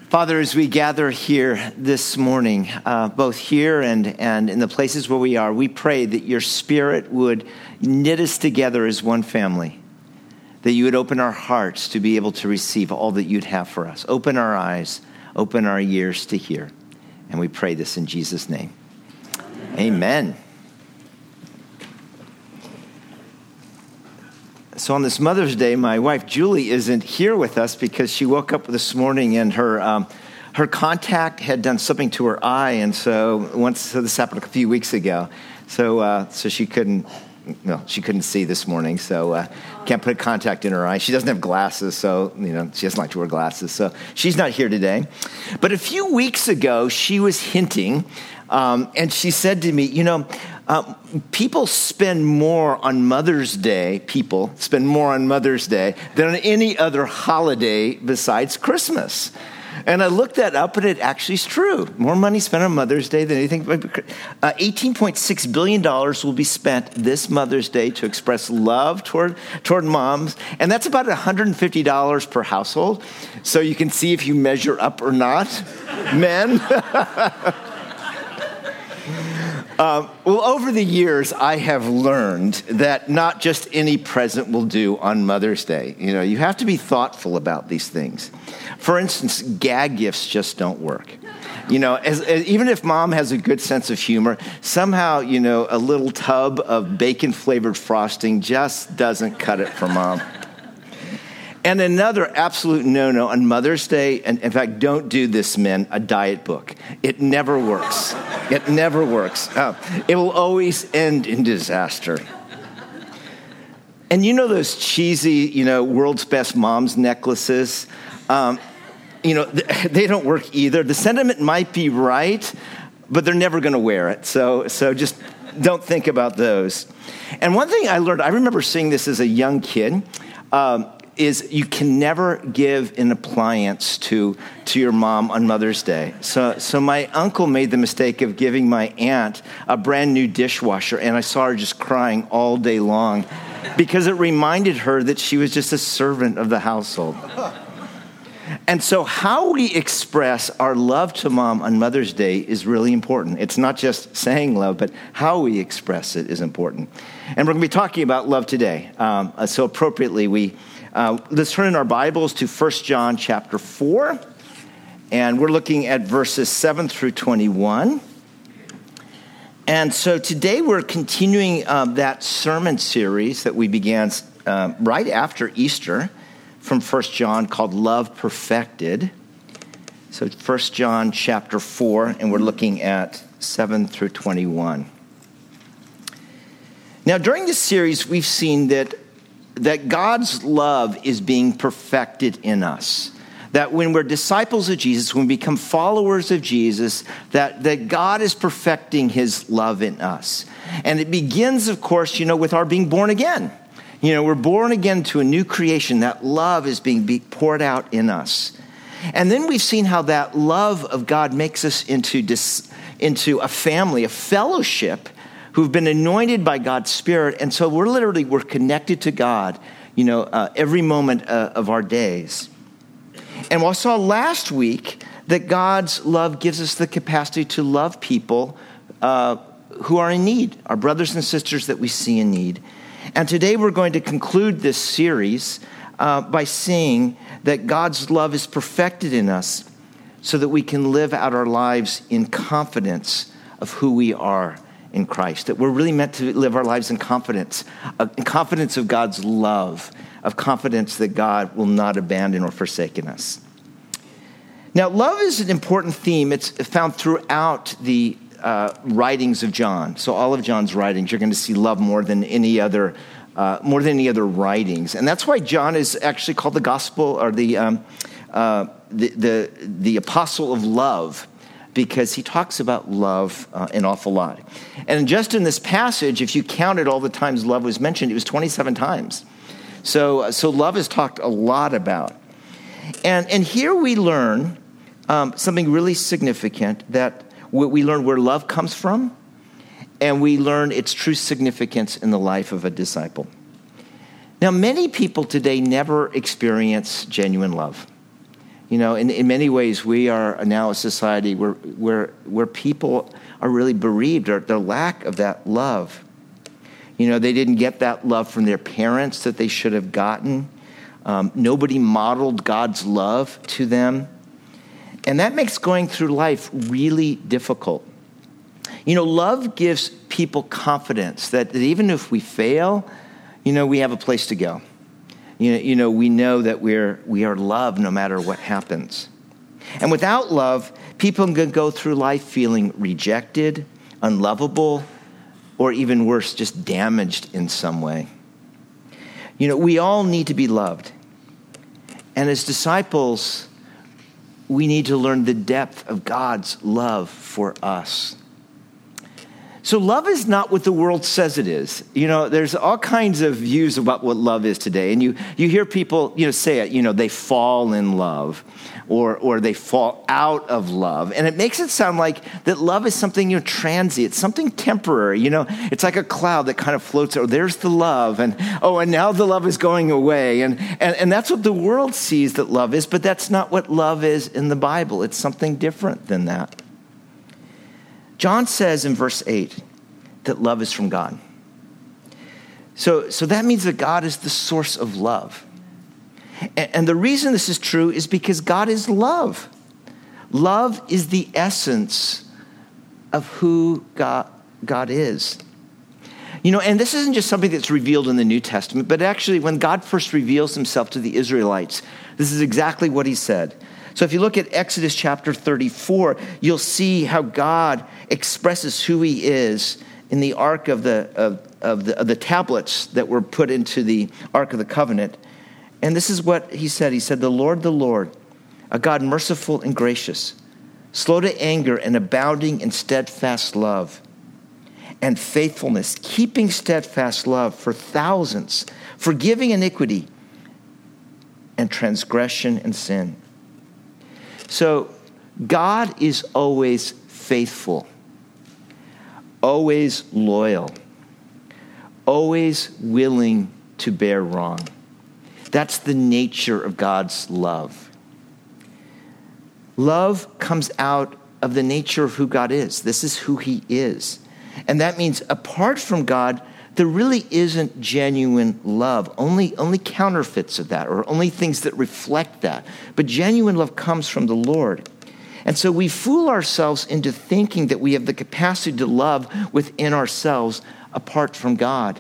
Father, as we gather here this morning, both here and in the places where we are, we pray that your Spirit would knit us together as one family, that you would open our hearts to be able to receive all that you'd have for us. Open our eyes, open our ears to hear. And we pray this in Jesus' name. Amen. So on this Mother's Day, my wife Julie isn't here with us because she woke up this morning and her contact had done something to her eye, and so this happened a few weeks ago. So she couldn't see this morning. So can't put a contact in her eye. She doesn't have glasses, so she doesn't like to wear glasses. So she's not here today. But a few weeks ago, she was hinting, and she said to me, people spend more on Mother's Day than on any other holiday besides Christmas. And I looked that up, and it actually is true. More money spent on Mother's Day than anything. $18.6 billion will be spent this Mother's Day to express love toward moms. And that's about $150 per household. So you can see if you measure up or not. Men. Well, over the years, I have learned that not just any present will do on Mother's Day. You have to be thoughtful about these things. For instance, gag gifts just don't work. Even if mom has a good sense of humor, somehow, a little tub of bacon-flavored frosting just doesn't cut it for mom. And another absolute no-no on Mother's Day, and in fact, don't do this, men, a diet book. It never works. It never works. It will always end in disaster. And those cheesy, world's best mom's necklaces, they don't work either. The sentiment might be right, but they're never going to wear it. So just don't think about those. And one thing I learned, I remember seeing this as a young kid, is you can never give an appliance to your mom on Mother's Day. So my uncle made the mistake of giving my aunt a brand new dishwasher, and I saw her just crying all day long because it reminded her that she was just a servant of the household. And so how we express our love to mom on Mother's Day is really important. It's not just saying love, but how we express it is important. And we're going to be talking about love today. So appropriately, let's turn in our Bibles to 1 John chapter 4, and we're looking at verses 7 through 21. And so today we're continuing that sermon series that we began right after Easter from 1 John called Love Perfected. So 1 John chapter 4, and we're looking at 7 through 21. Now, during this series, we've seen that God's love is being perfected in us. That when we're disciples of Jesus, when we become followers of Jesus, that God is perfecting his love in us. And it begins, of course, with our being born again. We're born again to a new creation. That love is being poured out in us. And then we've seen how that love of God makes us into a family, a fellowship, who've been anointed by God's Spirit. And so we're connected to God, every moment of our days. And we saw last week that God's love gives us the capacity to love people who are in need, our brothers and sisters that we see in need. And today we're going to conclude this series by seeing that God's love is perfected in us so that we can live out our lives in confidence of who we are in Christ, that we're really meant to live our lives in confidence of God's love, of confidence that God will not abandon or forsake us. Now, love is an important theme. It's found throughout the writings of John. So all of John's writings, you're going to see love more than any other writings, and that's why John is actually called the gospel or the apostle of love, because he talks about love an awful lot. And just in this passage, if you counted all the times love was mentioned, it was 27 times. So love is talked a lot about. And here we learn something really significant, that we learn where love comes from, and we learn its true significance in the life of a disciple. Now, many people today never experience genuine love. You know, in many ways, we are now a society where people are really bereaved, or the lack of that love. You know, they didn't get that love from their parents that they should have gotten. Nobody modeled God's love to them. And that makes going through life really difficult. You know, love gives people confidence that even if we fail, you know, we have a place to go. You know, we know that we are loved no matter what happens. And without love, people can go through life feeling rejected, unlovable, or even worse, just damaged in some way. You know, we all need to be loved. And as disciples, we need to learn the depth of God's love for us. So love is not what the world says it is. You know, there's all kinds of views about what love is today. And you hear people, you know, say it, you know, they fall in love or they fall out of love. And it makes it sound like that love is something, you know, transient, something temporary. You know, it's like a cloud that kind of floats. Oh, there's the love. And now the love is going away. And that's what the world sees that love is. But that's not what love is in the Bible. It's something different than that. John says in verse 8 that love is from God. So that means that God is the source of love. And the reason this is true is because God is love. Love is the essence of who God is. You know, and this isn't just something that's revealed in the New Testament, but actually when God first reveals himself to the Israelites, this is exactly what he said. So if you look at Exodus chapter 34, you'll see how God expresses who he is in the ark of the tablets that were put into the Ark of the Covenant. And this is what he said. He said, the Lord, a God merciful and gracious, slow to anger and abounding in steadfast love and faithfulness, keeping steadfast love for thousands, forgiving iniquity and transgression and sin. So God is always faithful, always loyal, always willing to bear wrong. That's the nature of God's love. Love comes out of the nature of who God is. This is who he is. And that means apart from God, there really isn't genuine love, only counterfeits of that, or only things that reflect that. But genuine love comes from the Lord. And so we fool ourselves into thinking that we have the capacity to love within ourselves apart from God.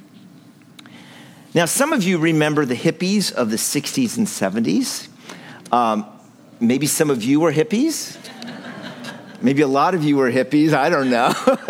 Now, some of you remember the hippies of the 60s and 70s. Maybe some of you were hippies. Maybe a lot of you were hippies. I don't know.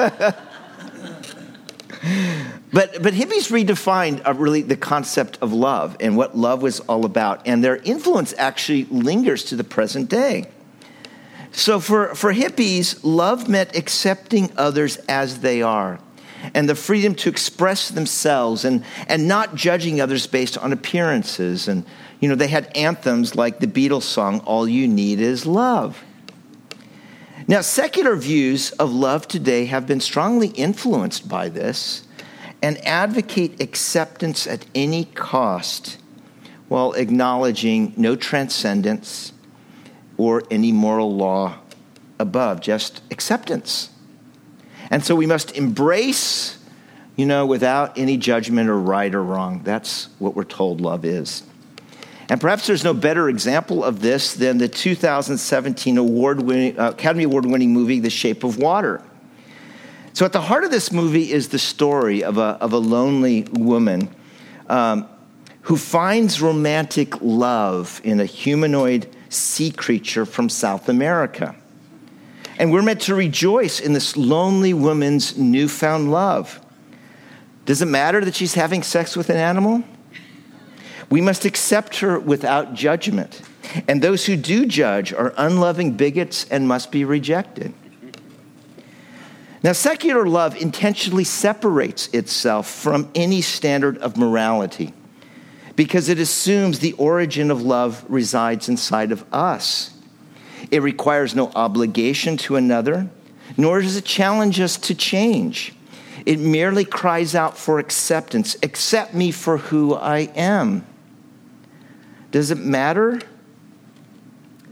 But hippies redefined really the concept of love and what love was all about. And their influence actually lingers to the present day. So for hippies, love meant accepting others as they are and the freedom to express themselves and not judging others based on appearances. And, you know, they had anthems like the Beatles song, All You Need Is Love. Now, secular views of love today have been strongly influenced by this and advocate acceptance at any cost while acknowledging no transcendence or any moral law above, just acceptance. And so we must embrace, you know, without any judgment or right or wrong. That's what we're told love is. And perhaps there's no better example of this than the 2017 Academy Award-winning movie, The Shape of Water. So at the heart of this movie is the story of a lonely woman who finds romantic love in a humanoid sea creature from South America. And we're meant to rejoice in this lonely woman's newfound love. Does it matter that she's having sex with an animal? We must accept her without judgment. And those who do judge are unloving bigots and must be rejected. Now, secular love intentionally separates itself from any standard of morality because it assumes the origin of love resides inside of us. It requires no obligation to another, nor does it challenge us to change. It merely cries out for acceptance. Accept me for who I am. Does it matter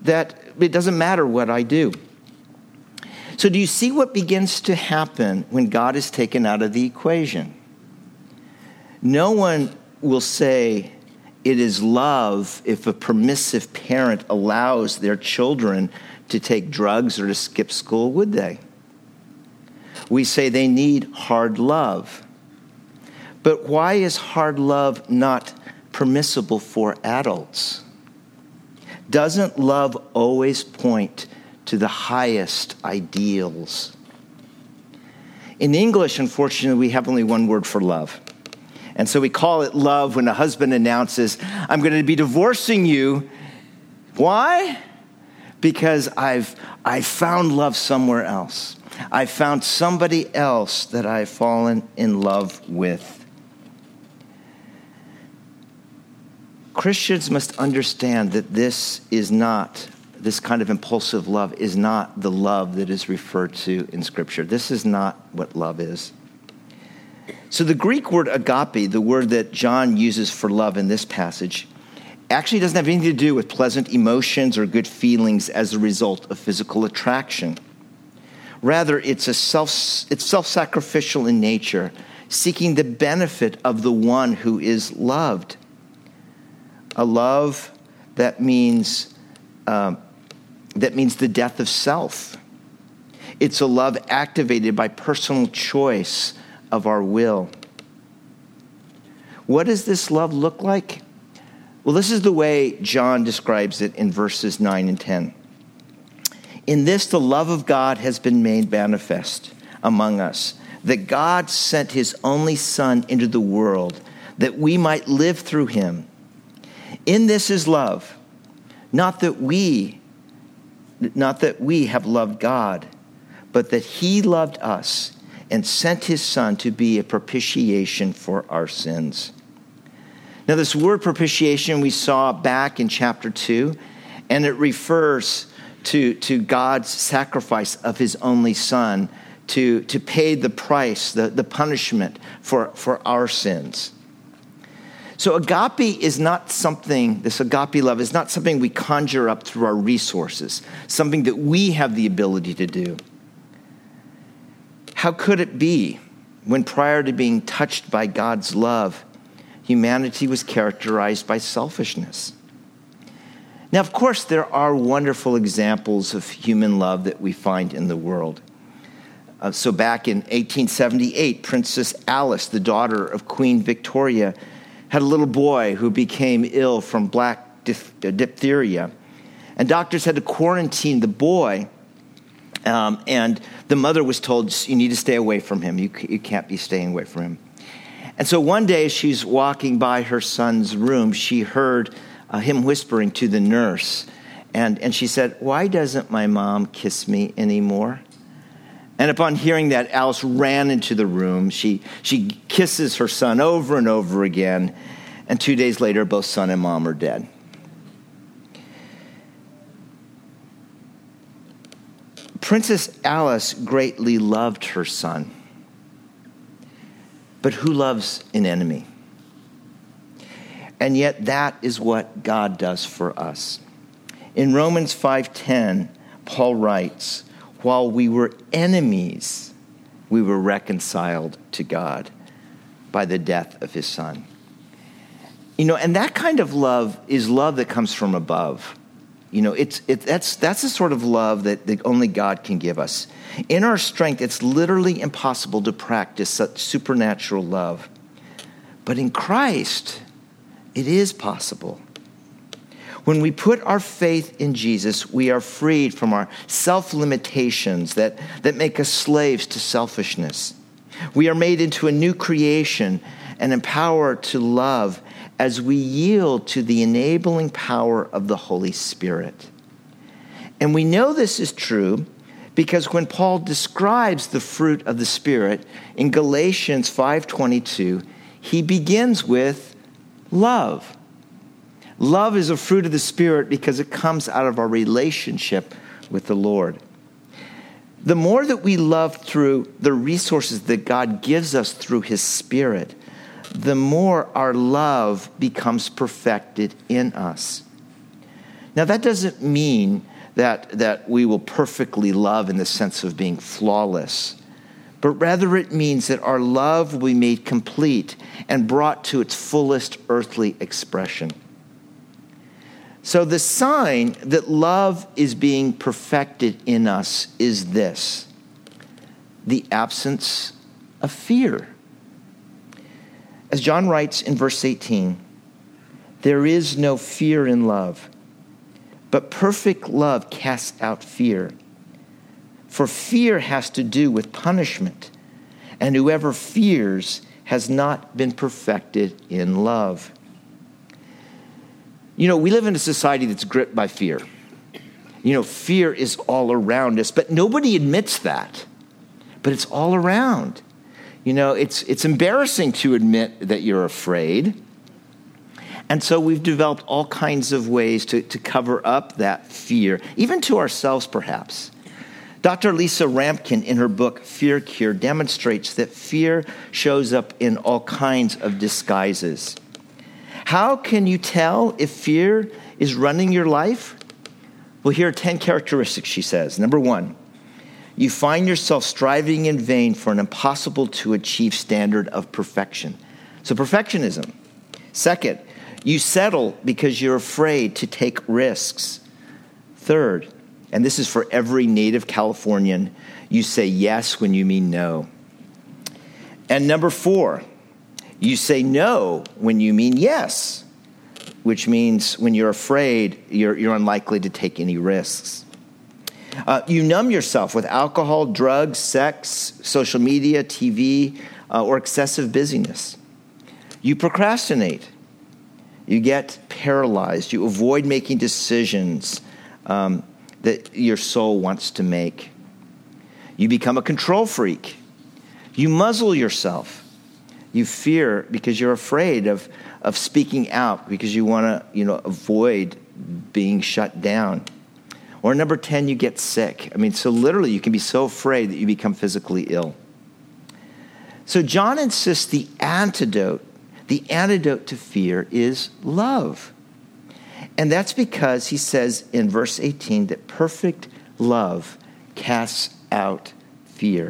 that it doesn't matter what I do. So do you see what begins to happen when God is taken out of the equation? No one will say it is love if a permissive parent allows their children to take drugs or to skip school, would they? We say they need hard love. But why is hard love not permissible for adults? Doesn't love always point to the highest ideals? In English, unfortunately, we have only one word for love. And so we call it love when a husband announces, I'm going to be divorcing you. Why? Because I've found love somewhere else. I found somebody else that I've fallen in love with. Christians must understand that this kind of impulsive love is not the love that is referred to in Scripture. This is not what love is. So the Greek word agape, the word that John uses for love in this passage, actually doesn't have anything to do with pleasant emotions or good feelings as a result of physical attraction. Rather, it's self-sacrificial in nature, seeking the benefit of the one who is loved. A love that means the death of self. It's a love activated by personal choice of our will. What does this love look like? Well, this is the way John describes it in verses 9 and 10. In this, the love of God has been made manifest among us, that God sent his only Son into the world, that we might live through him. In this is love, not that we have loved God, but that he loved us and sent his Son to be a propitiation for our sins. Now, this word propitiation we saw back in chapter 2, and it refers to God's sacrifice of his only Son to pay the price, the punishment for our sins. So agape is not something, this agape love is not something we conjure up through our resources, something that we have the ability to do. How could it be when prior to being touched by God's love, humanity was characterized by selfishness? Now, of course, there are wonderful examples of human love that we find in the world. So back in 1878, Princess Alice, the daughter of Queen Victoria, had a little boy who became ill from black diphtheria. And doctors had to quarantine the boy. And the mother was told, you need to stay away from him. You can't be staying away from him. And so one day, as she's walking by her son's room, she heard him whispering to the nurse. And she said, why doesn't my mom kiss me anymore? And upon hearing that, Alice ran into the room. She kisses her son over and over again. And 2 days later, both son and mom are dead. Princess Alice greatly loved her son. But who loves an enemy? And yet that is what God does for us. In Romans 5:10, Paul writes, while we were enemies, we were reconciled to God by the death of his Son. And that kind of love is love that comes from above. That's the sort of love that only God can give us. In our strength, it's literally impossible to practice such supernatural love. But in Christ, it is possible. When we put our faith in Jesus, we are freed from our self-limitations that make us slaves to selfishness. We are made into a new creation and empowered to love as we yield to the enabling power of the Holy Spirit. And we know this is true because when Paul describes the fruit of the Spirit in Galatians 5:22, he begins with love. Love is a fruit of the Spirit because it comes out of our relationship with the Lord. The more that we love through the resources that God gives us through his Spirit, the more our love becomes perfected in us. Now, that doesn't mean that we will perfectly love in the sense of being flawless, but rather it means that our love will be made complete and brought to its fullest earthly expression. So the sign that love is being perfected in us is this: the absence of fear. As John writes in verse 18, there is no fear in love, but perfect love casts out fear. For fear has to do with punishment, and whoever fears has not been perfected in love. You know, we live in a society that's gripped by fear. You know, fear is all around us, but nobody admits that. But it's all around. You know, it's embarrassing to admit that you're afraid. And so we've developed all kinds of ways to cover up that fear, even to ourselves perhaps. Dr. Lisa Rampkin, in her book, Fear Cure, demonstrates that fear shows up in all kinds of disguises. How can you tell if fear is running your life? Well, here are 10 characteristics, she says. Number 1, you find yourself striving in vain for an impossible-to-achieve standard of perfection. So perfectionism. Second, you settle because you're afraid to take risks. Third, and this is for every native Californian, you say yes when you mean no. And number 4, you say no when you mean yes, which means when you're afraid, you're unlikely to take any risks. You numb yourself with alcohol, drugs, sex, social media, TV, or excessive busyness. You procrastinate. You get paralyzed. You avoid making decisions that your soul wants to make. You become a control freak. You muzzle yourself. You fear because you're afraid of speaking out because you want to, avoid being shut down. Or number 10, you get sick. So literally you can be so afraid that you become physically ill. So John insists the antidote to fear is love. And that's because he says in verse 18 that perfect love casts out fear.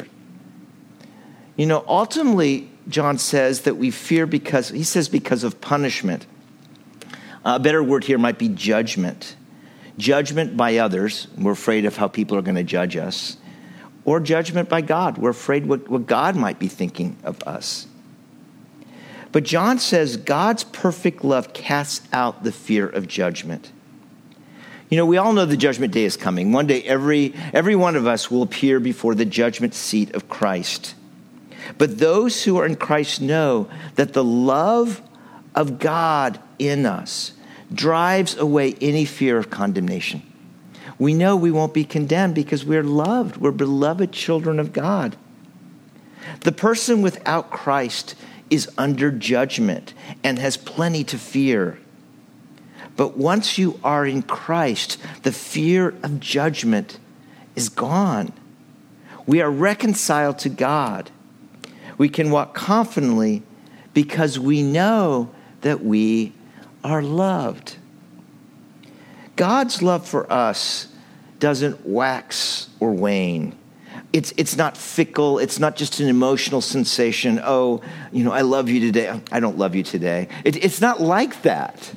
Ultimately, John says that we fear because of punishment. A better word here might be judgment. Judgment by others. We're afraid of how people are going to judge us. Or judgment by God. We're afraid what God might be thinking of us. But John says God's perfect love casts out the fear of judgment. We all know the judgment day is coming. One day every one of us will appear before the judgment seat of Christ. But those who are in Christ know that the love of God in us drives away any fear of condemnation. We know we won't be condemned because we're loved. We're beloved children of God. The person without Christ is under judgment and has plenty to fear. But once you are in Christ, the fear of judgment is gone. We are reconciled to God. We can walk confidently because we know that we are loved. God's love for us doesn't wax or wane. It's not fickle. It's not just an emotional sensation. Oh, I love you today. I don't love you today. It's not like that.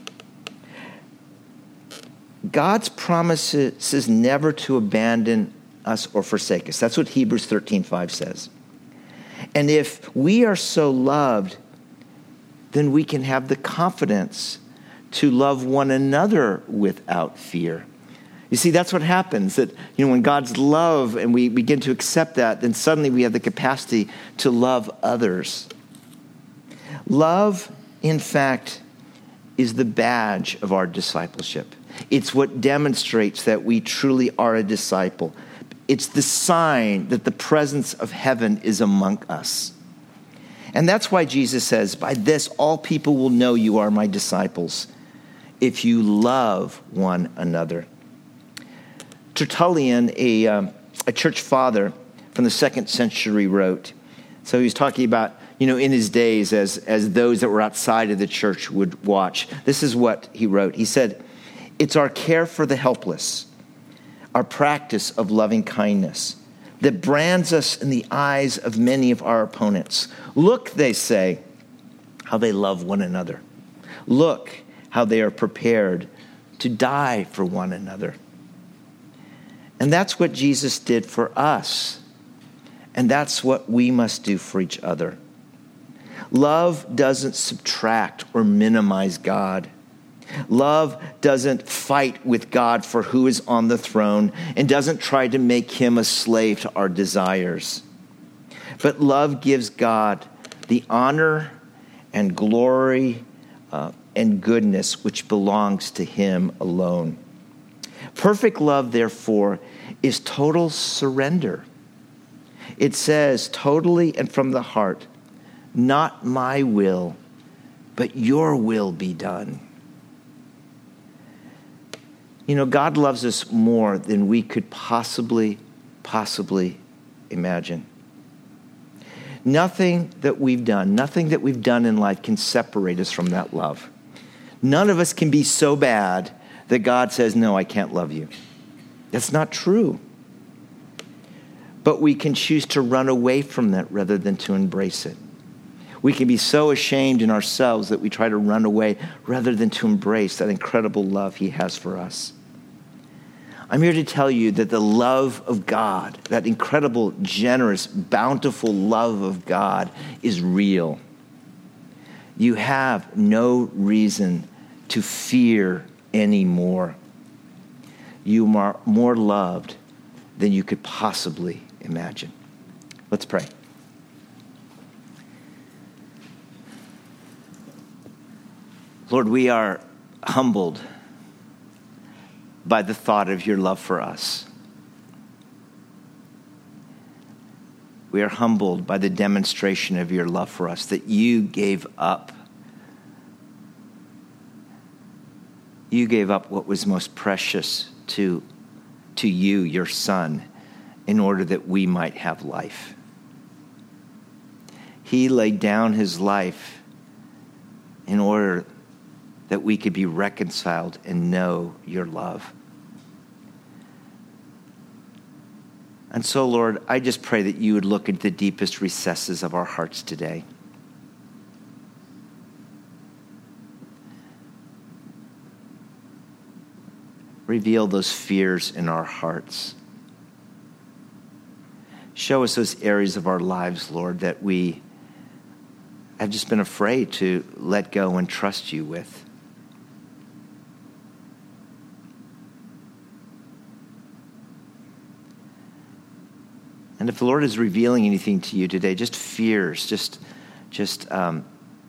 God's promises never to abandon us or forsake us. That's what Hebrews 13:5 says. And if we are so loved, then we can have the confidence to love one another without fear. You see, that's what happens, that when God's love and we begin to accept that, then suddenly we have the capacity to love others. Love, in fact, is the badge of our discipleship. It's what demonstrates that we truly are a disciple. It's the sign that the presence of heaven is among us. And that's why Jesus says, by this all people will know you are my disciples, if you love one another. Tertullian, a church father from the 2nd century, wrote, so he was talking about, in his days as those that were outside of the church would watch. This is what he wrote. He said, It's our care for the helpless, our practice of loving kindness that brands us in the eyes of many of our opponents. Look, they say, how they love one another. Look how they are prepared to die for one another. And that's what Jesus did for us. And that's what we must do for each other. Love doesn't subtract or minimize God. Love doesn't fight with God for who is on the throne and doesn't try to make him a slave to our desires. But love gives God the honor and glory and goodness which belongs to him alone. Perfect love, therefore, is total surrender. It says totally and from the heart, not my will, but your will be done. You know, God loves us more than we could possibly imagine. Nothing that we've done in life can separate us from that love. None of us can be so bad that God says, no, I can't love you. That's not true. But we can choose to run away from that rather than to embrace it. We can be so ashamed in ourselves that we try to run away rather than to embrace that incredible love he has for us. I'm here to tell you that the love of God, that incredible, generous, bountiful love of God is real. You have no reason to fear anymore. You are more loved than you could possibly imagine. Let's pray. Lord, we are humbled by the thought of your love for us. We are humbled by the demonstration of your love for us, that you gave up. You gave up what was most precious to you, your Son, in order that we might have life. He laid down his life in order that we could be reconciled and know your love. And so, Lord, I just pray that you would look into the deepest recesses of our hearts today. Reveal those fears in our hearts. Show us those areas of our lives, Lord, that we have just been afraid to let go and trust you with. And if the Lord is revealing anything to you today, just fears, or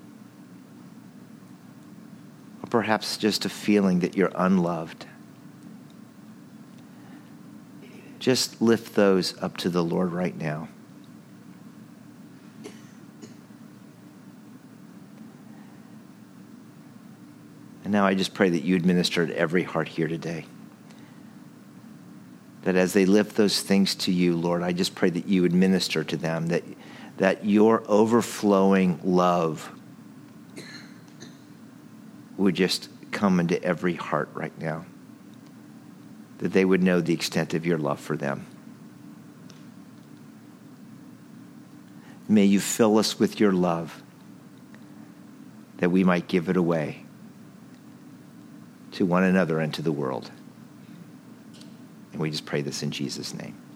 perhaps just a feeling that you're unloved, just lift those up to the Lord right now. And now I just pray that you administer to every heart here today. That as they lift those things to you, Lord, I just pray that you would minister to them, that your overflowing love would just come into every heart right now, that they would know the extent of your love for them. May you fill us with your love, that we might give it away to one another and to the world. And we just pray this in Jesus' name.